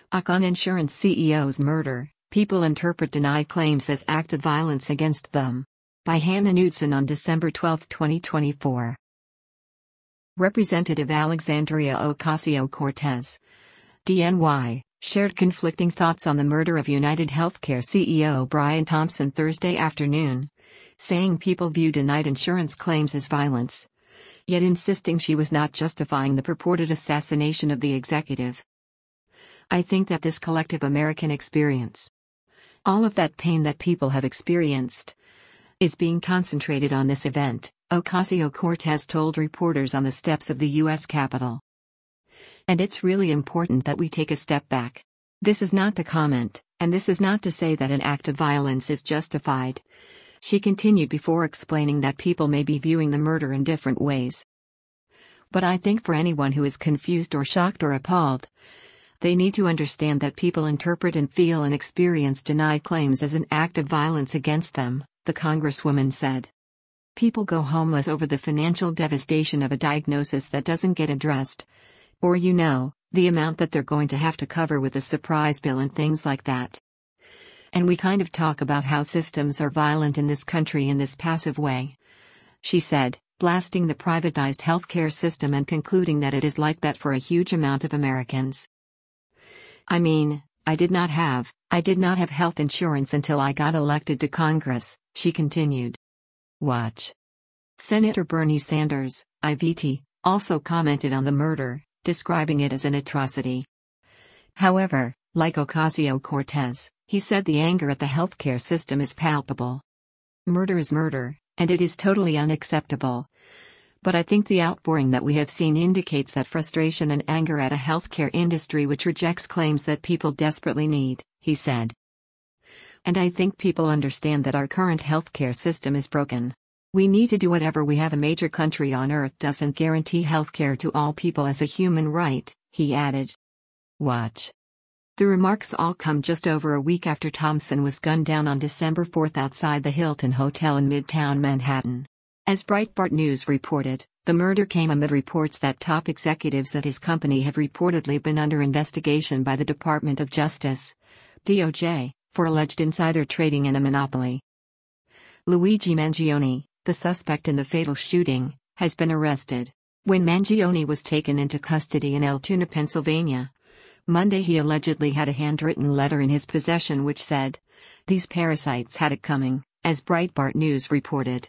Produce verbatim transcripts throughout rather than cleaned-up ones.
Ocon Insurance C E O's murder, people interpret denied claims as act of violence against them. By Hannah Knudsen on December twelfth, twenty twenty-four. Representative Alexandria Ocasio-Cortez, D N Y, shared conflicting thoughts on the murder of United Healthcare C E O Brian Thompson Thursday afternoon, saying people view denied insurance claims as violence, yet insisting she was not justifying the purported assassination of the executive. I think that this collective American experience, all of that pain that people have experienced, is being concentrated on this event, Ocasio-Cortez told reporters on the steps of the U S Capitol. And it's really important that we take a step back. This is not to comment, and this is not to say that an act of violence is justified. She continued before explaining that people may be viewing the murder in different ways. But I think for anyone who is confused or shocked or appalled, they need to understand that people interpret and feel and experience denied claims as an act of violence against them, the Congresswoman said. People go homeless over the financial devastation of a diagnosis that doesn't get addressed. Or you know, the amount that they're going to have to cover with a surprise bill and things like that. And we kind of talk about how systems are violent in this country in this passive way, she said, blasting the privatized healthcare system and concluding that it is like that for a huge amount of Americans. I mean, I did not have, I did not have health insurance until I got elected to Congress, she continued. Watch. Senator Bernie Sanders, I V T, also commented on the murder, describing it as an atrocity. However, like Ocasio-Cortez, he said the anger at the healthcare system is palpable. Murder is murder, and it is totally unacceptable. But I think the outpouring that we have seen indicates that frustration and anger at a healthcare industry which rejects claims that people desperately need, he said. And I think people understand that our current healthcare system is broken. We need to do whatever we have. A major country on earth doesn't guarantee healthcare to all people as a human right, he added. Watch. The remarks all come just over a week after Thompson was gunned down on December fourth outside the Hilton Hotel in Midtown Manhattan. As Breitbart News reported, the murder came amid reports that top executives at his company have reportedly been under investigation by the Department of Justice, D O J, for alleged insider trading in a monopoly. Luigi Mangione, the suspect in the fatal shooting, has been arrested. When Mangione was taken into custody in Altoona, Pennsylvania, Monday, he allegedly had a handwritten letter in his possession which said, "These parasites had it coming," as Breitbart News reported.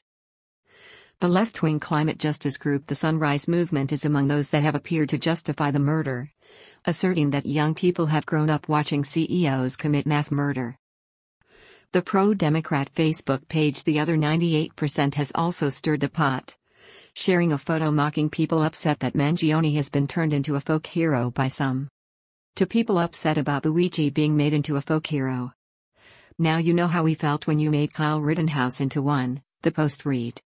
The left-wing climate justice group The Sunrise Movement is among those that have appeared to justify the murder, asserting that young people have grown up watching C E Os commit mass murder. The pro-Democrat Facebook page The Other ninety-eight percent has also stirred the pot, sharing a photo mocking people upset that Mangione has been turned into a folk hero by some. To people upset about Luigi being made into a folk hero. Now you know how we felt when you made Kyle Rittenhouse into one, the Post read.